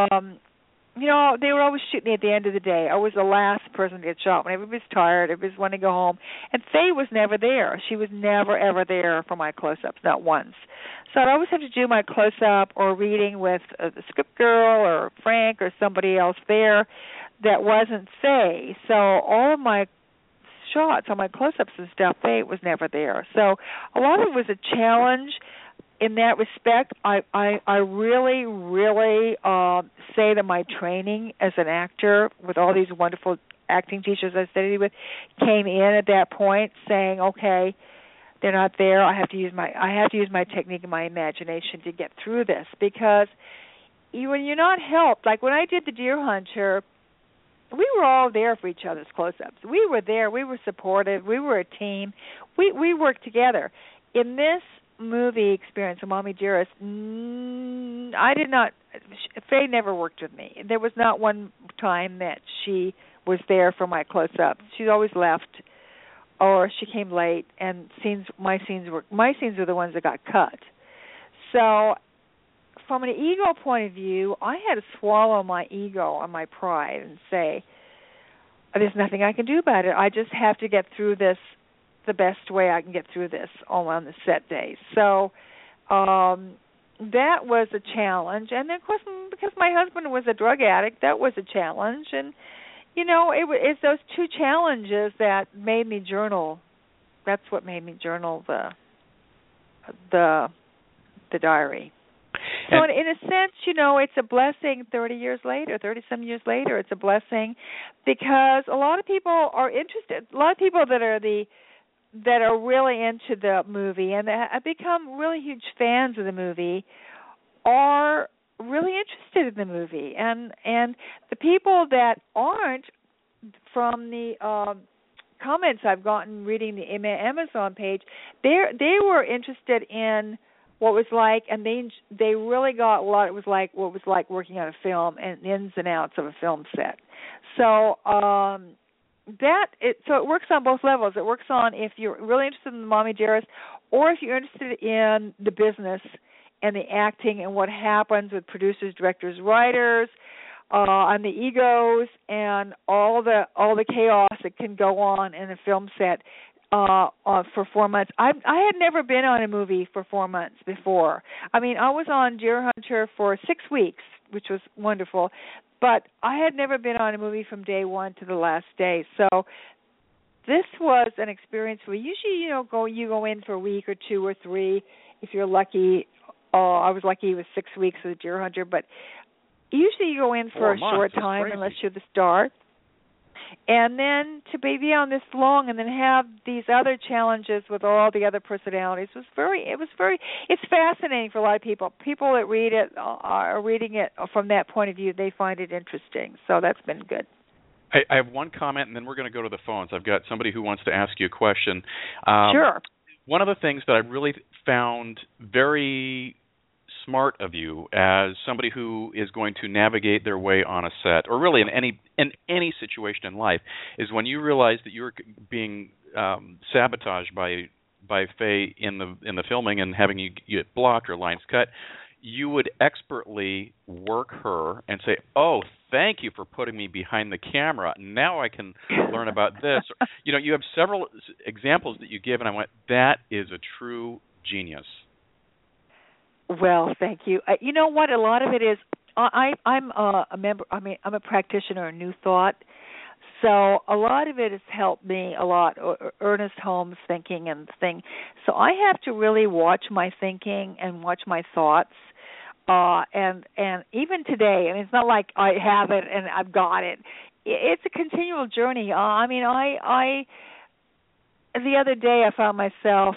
Speaker 3: they would always shoot me at the end of the day. I was the last person to get shot. When everybody's tired, everybody's wanting to go home. And Faye was never there. She was never, ever there for my close-ups, not once. So I'd always have to do my close-up or reading with the script girl or Frank or somebody else there that wasn't Faye. So all of my shots, all my close-ups and stuff, Faye was never there. So a lot of it was a challenge. In that respect, I really, really say that my training as an actor with all these wonderful acting teachers I studied with came in at that point, saying, okay, they're not there. I have to use my technique and my imagination to get through this, because when you're not helped, like when I did The Deer Hunter, we were all there for each other's close-ups. We were there. We were supportive. We were a team. We worked together. In this movie experience of Mommy Dearest, I did not. Faye never worked with me. There was not one time that she was there for my close-up. She always left, or she came late. And my scenes were the ones that got cut. So, from an ego point of view, I had to swallow my ego and my pride and say, "There's nothing I can do about it. I just have to get through this the best way I can get through this on the set days." So that was a challenge. And then, of course, because my husband was a drug addict, that was a challenge. And, it's those two challenges that made me journal. That's what made me journal the diary. So in a sense, it's a blessing 30-some years later, it's a blessing, because a lot of people are interested. A lot of people that are really into the movie and that have become really huge fans of the movie are really interested in the movie. And the people that aren't, from the comments I've gotten reading the Amazon page, they were interested in what it was like, and they really got a lot. It was like what it was like working on a film and the ins and outs of a film set. So so it works on both levels. It works on if you're really interested in Mommy Dearest, or if you're interested in the business and the acting and what happens with producers, directors, writers, and the egos and all the chaos that can go on in a film set for 4 months. I had never been on a movie for 4 months before. I mean, I was on Deer Hunter for 6 weeks, which was wonderful. But I had never been on a movie from day one to the last day. So this was an experience where usually you go in for a week or 2 or 3 if you're lucky. I was lucky it was 6 weeks with Deer Hunter, but usually you go in for a short time unless you're the star. And then to be on this long and then have these other challenges with all the other personalities it's fascinating for a lot of people. People that read it are reading it from that point of view. They find it interesting. So that's been good.
Speaker 2: I have one comment, and then we're going to go to the phones. I've got somebody who wants to ask you a question.
Speaker 3: Sure.
Speaker 2: One of the things that I really found very smart of you as somebody who is going to navigate their way on a set, or really in any situation in life, is when you realize that you're being sabotaged by by Faye in the filming and having you get blocked or lines cut, you would expertly work her and say, "Oh, thank you for putting me behind the camera. Now I can learn about this." You have several examples that you give, and I went, "That is a true genius."
Speaker 3: Well, thank you. You know what? A lot of it is I'm a member. I mean, I'm a practitioner in New Thought, so a lot of it has helped me a lot. Ernest Holmes' thinking and thing. So I have to really watch my thinking and watch my thoughts. And even today, I mean, it's not like I have it and I've got it. It's a continual journey. I mean, I the other day I found myself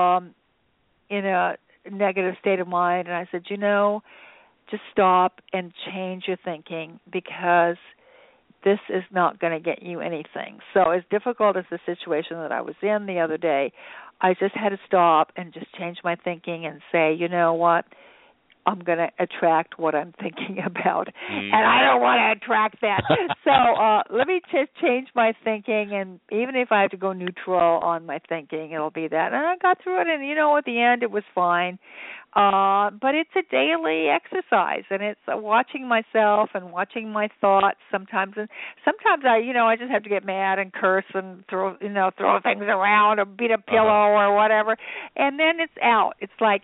Speaker 3: in a negative state of mind, and I said, just stop and change your thinking, because this is not going to get you anything. So as difficult as the situation that I was in the other day, I just had to stop and just change my thinking and say, you know what? I'm going to attract what I'm thinking about, and I don't want to attract that. So let me just change my thinking, and even if I have to go neutral on my thinking, it'll be that. And I got through it, and, at the end it was fine. But it's a daily exercise, and it's watching myself and watching my thoughts sometimes. And sometimes I just have to get mad and curse and throw things around or beat a pillow or whatever, and then it's out. It's like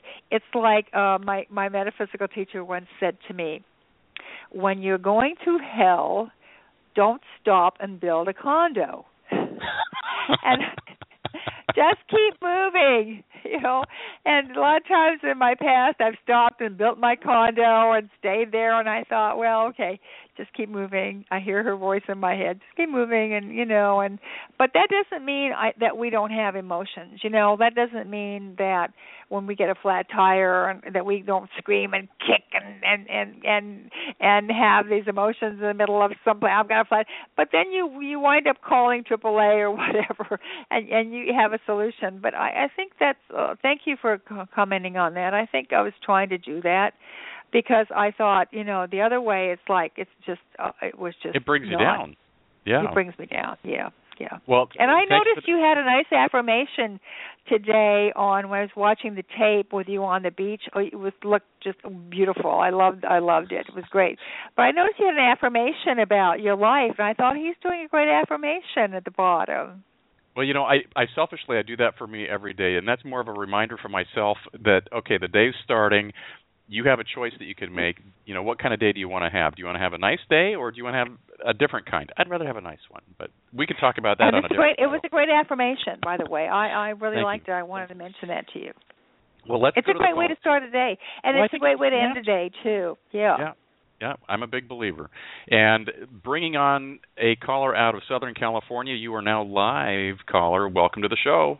Speaker 3: my metaphysical teacher once said to me, when you're going to hell, don't stop and build a condo. And just keep moving, And a lot of times in my past, I've stopped and built my condo and stayed there, and I thought, well, okay, just keep moving. I hear her voice in my head. Just keep moving, and but that doesn't mean that we don't have emotions. That doesn't mean that when we get a flat tire that we don't scream and kick and have these emotions in the middle of something. I've got a flat, but then you wind up calling AAA or whatever, and you have a solution. But I think that's. Thank you for commenting on that. I think I was trying to do that, because I thought, the other way, it
Speaker 2: brings you down. Yeah.
Speaker 3: It brings me down. Yeah. Yeah.
Speaker 2: Well,
Speaker 3: and I noticed you had a nice affirmation today when I was watching the tape with you on the beach. It looked just beautiful. I loved it. It was great. But I noticed you had an affirmation about your life, and I thought he's doing a great affirmation at the bottom.
Speaker 2: Well, I selfishly, I do that for me every day, and that's more of a reminder for myself that, okay, the day's starting. You have a choice that you can make. What kind of day do you want to have? Do you want to have a nice day, or do you want to have a different kind? I'd rather have a nice one, but we can talk about that on a different show.
Speaker 3: It was a great affirmation, by the way. I really liked it. I wanted to mention that to you.
Speaker 2: Well, it's
Speaker 3: a great way to start a day, and it's a great way to end a day, too. Yeah.
Speaker 2: Yeah, I'm a big believer. And bringing on a caller out of Southern California, you are now live, caller. Welcome to the show.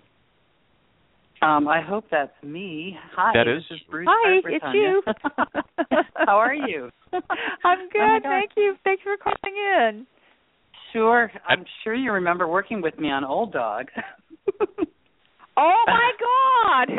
Speaker 5: I hope that's me. Hi,
Speaker 2: this
Speaker 5: is Bruce.
Speaker 3: Hi, it's you.
Speaker 5: How are you?
Speaker 3: I'm good, thank you. Thanks for calling in.
Speaker 5: Sure. I'm sure you remember working with me on Old Dog.
Speaker 3: Oh, my God.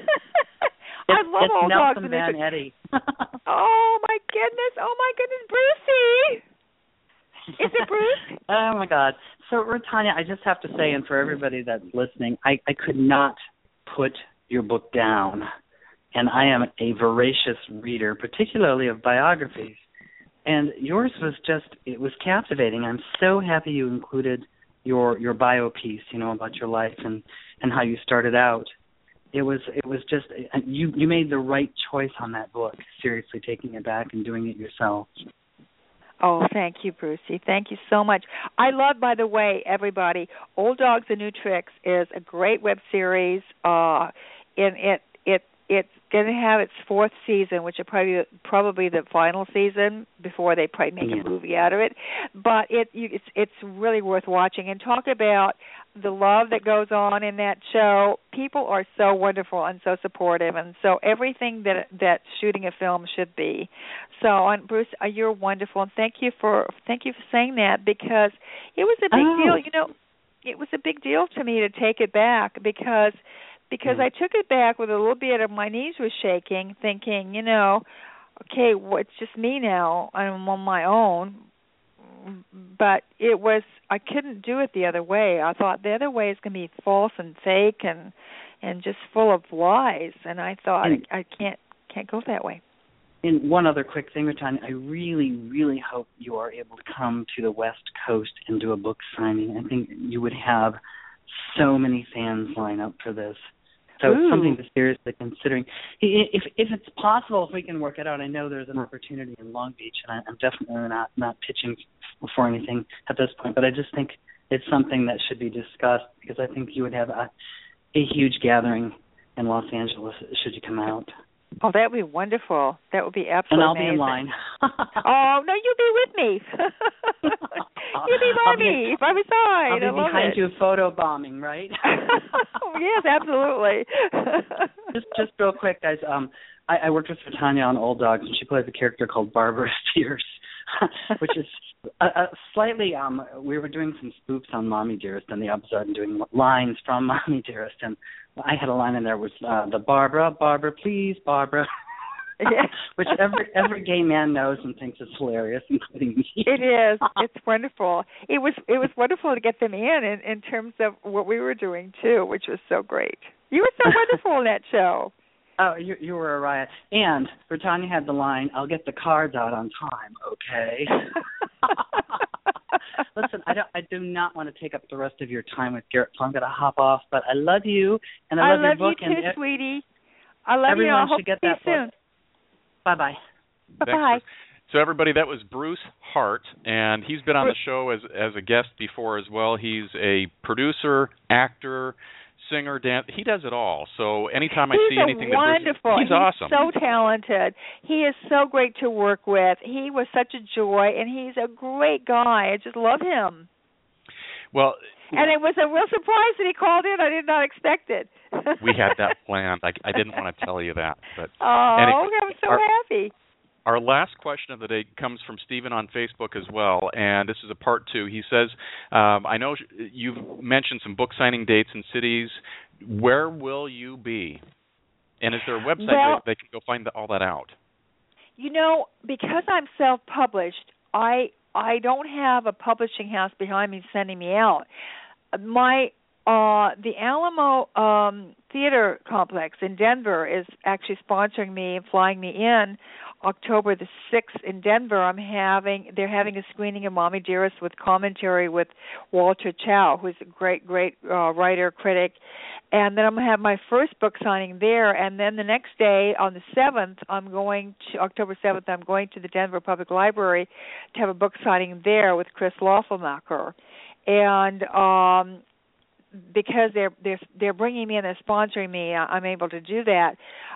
Speaker 3: I love Old Dogs.
Speaker 5: It's Nelson Van Eddy.
Speaker 3: Oh, my goodness, Brucey. Is it Bruce?
Speaker 5: Oh, my God. So, Tanya, I just have to say, and for everybody that's listening, I could not put your book down. And I am a voracious reader, particularly of biographies. And yours was it was captivating. I'm so happy you included your bio piece, about your life and how you started out. It was just, you made the right choice on that book, seriously taking it back and doing it yourself.
Speaker 3: Oh, thank you, Brucey. Thank you so much. I love, by the way, everybody, Old Dogs and New Tricks is a great web series. It's going to have its fourth season, which is probably the final season before they probably make a movie out of it. But it's really worth watching. And talk about the love that goes on in that show. People are so wonderful and so supportive, and so everything that shooting a film should be. So, Bruce, you're wonderful, and thank you for saying that, because it was a big deal. It was a big deal to me to take it back because I took it back with a little bit of my knees was shaking, thinking, okay, well, it's just me now. I'm on my own. But I couldn't do it the other way. I thought the other way is going to be false and fake, and and just full of lies. And I thought, I can't go that way.
Speaker 5: And one other quick thing, Rutanya, I really, really hope you are able to come to the West Coast and do a book signing. I think you would have so many fans line up for this. So it's something to seriously considering. If it's possible, if we can work it out, I know there's an opportunity in Long Beach, and I'm definitely not pitching for anything at this point, but I just think it's something that should be discussed, because I think you would have a huge gathering in Los Angeles should you come out.
Speaker 3: Oh, that would be wonderful. That would be absolutely amazing.
Speaker 5: And I'll be in line.
Speaker 3: Oh, no, you'll be with me. You'll be by me, by my side.
Speaker 5: I'll be behind you photo bombing, right?
Speaker 3: Oh, yes, absolutely.
Speaker 5: Just real quick, guys. I worked with Rutanya on Old Dogs, and she plays a character called Barbara Pierce, which is slightly, we were doing some spoofs on Mommy Dearest in the episode and doing lines from Mommy Dearest, and I had a line in there was the Barbara, please, Barbara. Yeah. Which every gay man knows and thinks is hilarious, including me.
Speaker 3: It is. It's wonderful. It was wonderful to get them in terms of what we were doing too, which was so great. You were so wonderful in that show.
Speaker 5: Oh, you were a riot. And Rutanya had the line, "I'll get the cards out on time, okay?" Listen, I do not want to take up the rest of your time with Garrett, so I'm going to hop off. But I love you, and I love your book.
Speaker 3: I love you too, sweetie. I love you. I hope
Speaker 5: should get
Speaker 3: to see
Speaker 5: that
Speaker 3: you soon.
Speaker 5: Bye-bye.
Speaker 3: Bye-bye.
Speaker 2: So everybody, that was Bruce Hart, and he's been on the show as a guest before as well. He's a producer, actor, singer, dance. He does it all. So anytime I see anything
Speaker 3: wonderful.
Speaker 2: that Bruce, he's awesome.
Speaker 3: He's so talented. He is so great to work with. He was such a joy, and he's a great guy. I just love him.
Speaker 2: Well,
Speaker 3: and it was a real surprise that he called in. I did not expect it.
Speaker 2: We had that planned. I didn't want to tell you that, but
Speaker 3: anyway, I'm so happy.
Speaker 2: Our last question of the day comes from Stephen on Facebook as well, and this is a part 2. He says, I know you've mentioned some book signing dates and cities. Where will you be? And is there a website that they can go find all that out?
Speaker 3: You know, because I'm self-published, I don't have a publishing house behind me sending me out. The Alamo Theater Complex in Denver is actually sponsoring me and flying me in October the 6th in Denver. They're having a screening of Mommy Dearest with commentary with Walter Chow, who's a great writer, critic. And then I'm going to have my first book signing there. And then the next day, on the 7th, October 7th, I'm going to the Denver Public Library to have a book signing there with Chris Laufelmacher. And because they're bringing me in, they're sponsoring me, I'm able to do that.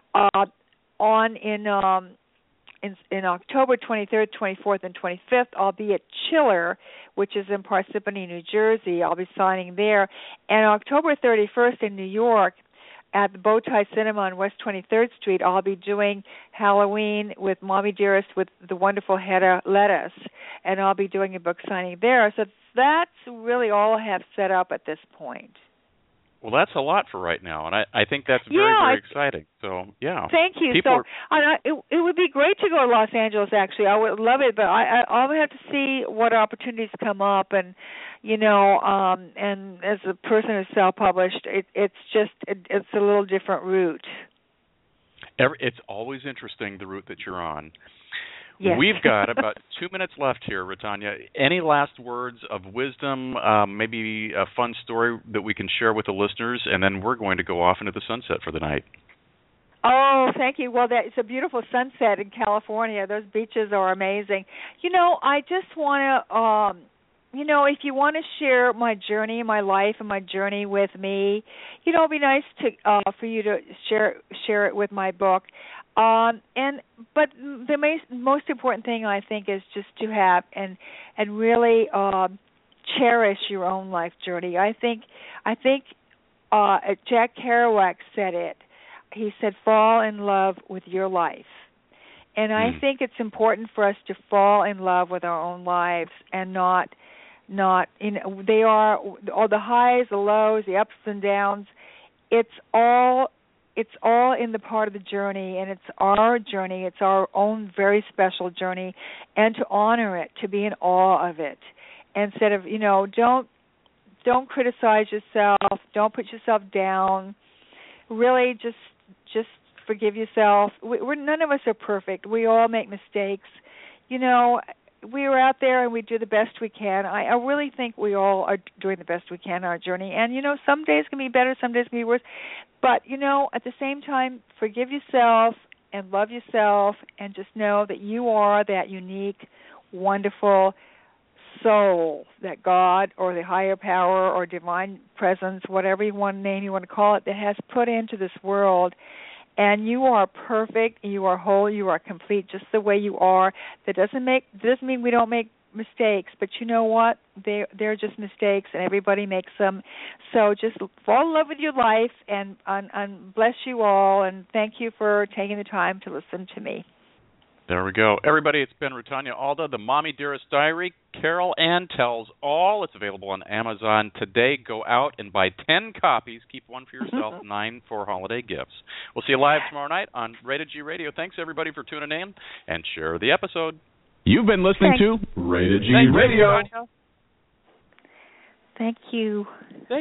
Speaker 3: In October 23rd, 24th, and 25th, I'll be at Chiller, which is in Parsippany, New Jersey. I'll be signing there. And October 31st in New York, at the Bowtie Cinema on West 23rd Street, I'll be doing Halloween with Mommy Dearest with the wonderful Hedda Lettuce, and I'll be doing a book signing there. So that's really all I have set up at this point.
Speaker 2: Well, that's a lot for right now, and I think that's very exciting. So, yeah.
Speaker 3: Thank you. It would be great to go to Los Angeles, actually. I would love it, but I'll have to see what opportunities come up, and, and as a person who's self-published, it's a little different route.
Speaker 2: It's always interesting, the route that you're on.
Speaker 3: Yes.
Speaker 2: We've got about 2 minutes left here, Rutanya. Any last words of wisdom, maybe a fun story that we can share with the listeners, and then we're going to go off into the sunset for the night.
Speaker 3: Oh, thank you. Well, it's a beautiful sunset in California. Those beaches are amazing. I just want to, if you want to share my journey, my life, and my journey with me, it'd be nice for you to share it with my book. But the most important thing, I think, is just to have and really cherish your own life journey. I think Jack Kerouac said it. He said, "Fall in love with your life," and I think it's important for us to fall in love with our own lives and not. They are all the highs, the lows, the ups and downs. It's all in the part of the journey, and it's our journey. It's our own very special journey, and to honor it, to be in awe of it, instead of don't criticize yourself, don't put yourself down, really just forgive yourself. We're none of us are perfect. We all make mistakes. You know, we are out there and we do the best we can. I really think we all are doing the best we can on our journey. And, you know, some days can be better, some days can be worse. But, you know, at the same time, forgive yourself and love yourself and just know that you are that unique, wonderful soul that God or the higher power or divine presence, whatever name you want to call it, that has put into this world. And you are perfect, you are whole, you are complete just the way you are. That doesn't mean we don't make mistakes, but you know what? They're just mistakes, and everybody makes them. So just fall in love with your life, and bless you all, and thank you for taking the time to listen to me.
Speaker 2: There we go. Everybody, it's been Ruthania Alda, The Mommy Dearest Diary. Carol Ann Tells All. It's available on Amazon today. Go out and buy 10 copies. Keep one for yourself, 9 for holiday gifts. We'll see you live tomorrow night on Rated G Radio. Thanks, everybody, for tuning in, and share the episode.
Speaker 1: You've been listening to Rated G Radio.
Speaker 3: Thank you.